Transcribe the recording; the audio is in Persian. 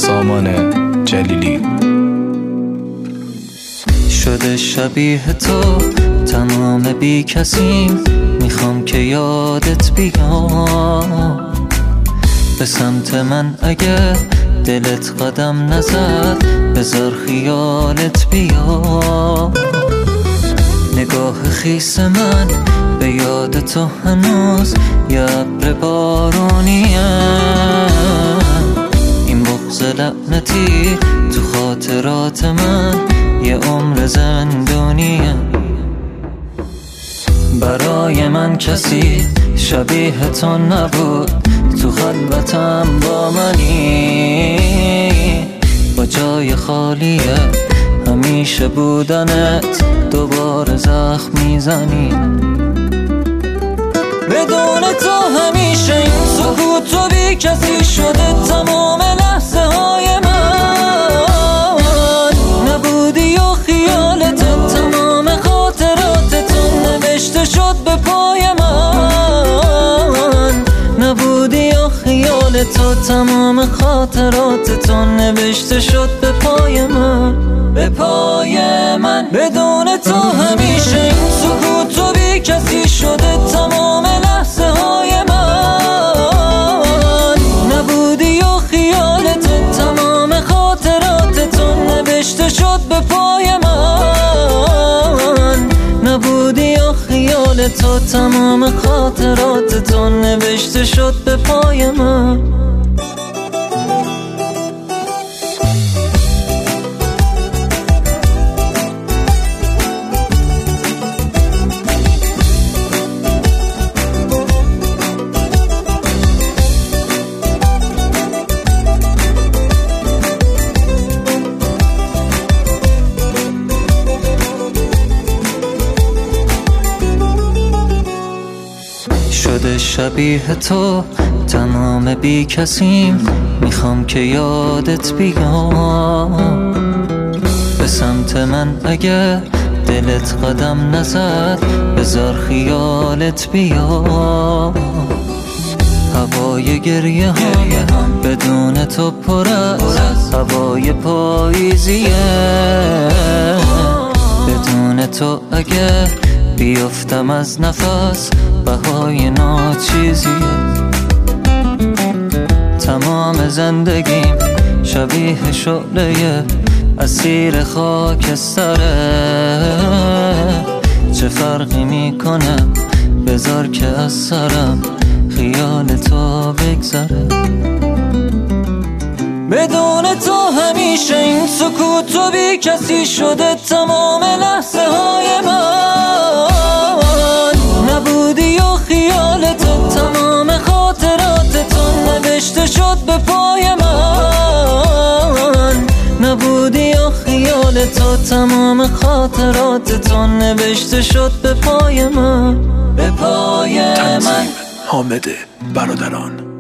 سامان جلیلی. شده شبیه تو تمام بی کسیم، میخوام که یادت بیام. به سمت من اگه دلت قدم نزد، بذار خیالت بیا. نگاه خیس من به یاد تو هنوز یه ابر بارونیه. این بغض لعنتی تو خاطرات من یه عمر زندونیه. برای من کسی شبیه تو نبود، تو خلوتم با منی. با جای خالیه همیشه بودنت، دوباره زخم میزنی. بدون تو همیشه این سکوت و بی کسی شده تمام لحظه های من. نبودی و خیالت تمام خاطراتتون نوشته شد به پای من. نبودی و خیالت تمام خاطراتتون نوشته شد به پای من، به پای من. بدون تو همیشه این سکوت و بی کسی شده تمام لحظه های من. نبودی و خیالت تمام خاطراتتون نوشته شد به پای من. نبودی و خیالت تمام خاطراتتون نوشته شد به پای من. شده شبیه تو تمام بی کسیم، میخوام که یادت بیام. به سمت من اگه دلت قدم نزد، بذار خیالت بیا. هوای گریه هم بدون تو پر از هوای پاییزیه. بدون تو اگه بیفتم از نفس، بهای ناچیزیه. تمام زندگیم شبیه شعله اسیر خاکستره. چه فرقی میکنه بذار که از سرم خیال تو بگذره. بدون تو همیشه این سکوت و بی کسی شده تمام لحظه های من. نبودی و خیالت تمام خاطراتتون نوشته شد به پای من. نبودی و خیالت تمام خاطراتتون نوشته شد به پای من، به پای من. حامد برادران.